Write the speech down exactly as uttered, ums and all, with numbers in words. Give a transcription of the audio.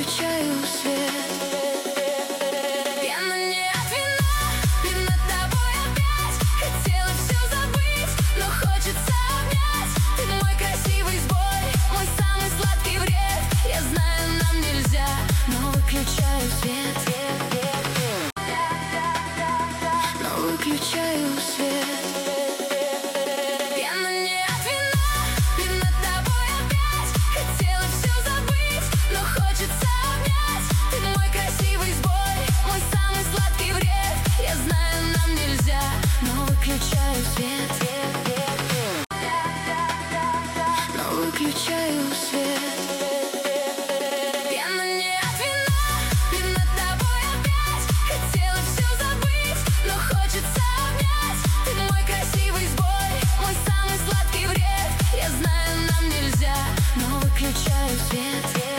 выключаю свет. Пьяна не от вина, и над тобой опять. Хотела все забыть, но хочется обнять. Ты мой красивый сбой, мой самый сладкий вред. Я знаю, нам нельзя, но выключаю свет. Но выключаю свет. Выключаю свет. Пьяна не от вина, и над тобой опять. Хотела все забыть, но хочется обнять. Ты мой красивый сбой, мой самый сладкий вред. Я знаю, нам нельзя, но выключаю свет.